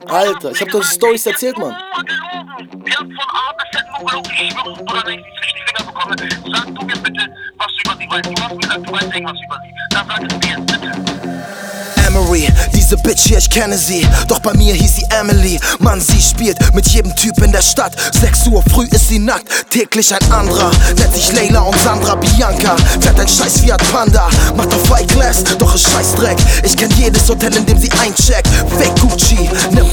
Alter, ich hab doch die Storys erzählt, Mann. Gelogen. Wir haben von A bis Z nur gelogen. Ich schwöre, Bruder, wenn ich die zwischen die Finger bekomme, sag du mir bitte, was du über sie weißt. Du hast mir gesagt, du weißt irgendwas über sie. Dann sag es mir jetzt bitte. Emery, diese Bitch hier, ich kenne sie. Doch bei mir hieß sie Emily. Mann, sie spielt mit jedem Typ in der Stadt. 6 Uhr früh ist sie nackt, täglich ein anderer. Nennt sich Leila und Sandra Bianca. Fährt ein scheiß Fiat Panda. Macht auf High Class, doch ist Scheißdreck. Ich kenn jedes Hotel, in dem sie eincheckt. Fake Gucci, nimmt